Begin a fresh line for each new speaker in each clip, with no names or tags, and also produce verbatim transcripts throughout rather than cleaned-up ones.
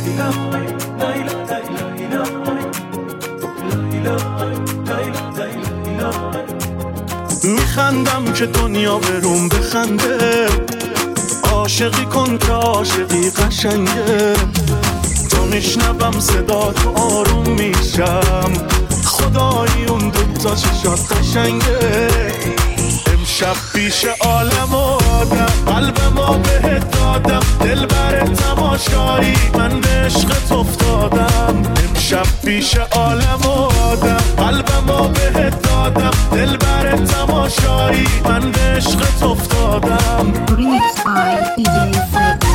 میخندم که دنیا بروم بخنده، عاشقی کن که عاشقی قشنگه. تا میشنوم صدا تو آروم میشم، خدایی اون دوتا چشات قشنگه. امشب پیش عالم و آدم قلبمو بهت دادم، دل بر تماشایی من به عشقت افتادم. امشب پیش عالم و آدم قلبمو بهت دادم، دل بر تماشایی من به عشقت افتادم.
Remix by دی جی Flex.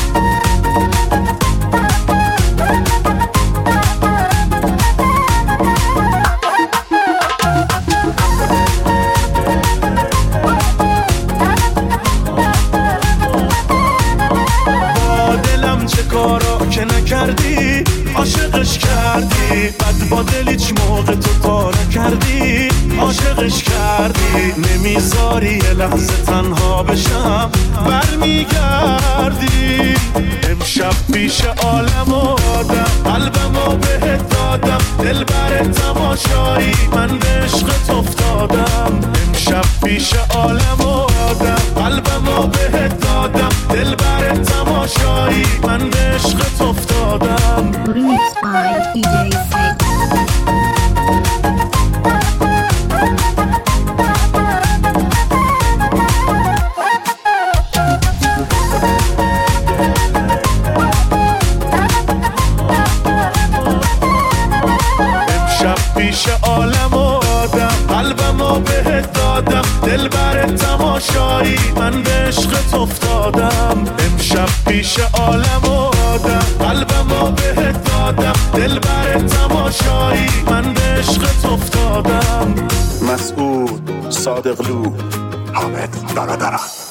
کارا که نکردی عاشقش کردی، بد با دل هیچ موقع تو تا نکردی عاشقش کردی. نمیذاری یه لحظه تنها بشم برمیگردی. امشب پیش عالم و آدم قلبمو بهت دادم، دل بر تماشایی من به عشقت افتادم. امشب پیش عالم و آدم قلبمو بهت دادم، دل بر تماشایی من به عشقت افتادم.
Remix by دی جی Flex.
پیش عالم و آدم قلبمو بهت دادم، دل بر تماشایی من به عشقت افتادم. امشب پیش عالم و آدم قلبمو بهت دادم، دل بر تماشایی من به عشقت افتادم.
مسعود صادقلو حامد برادران.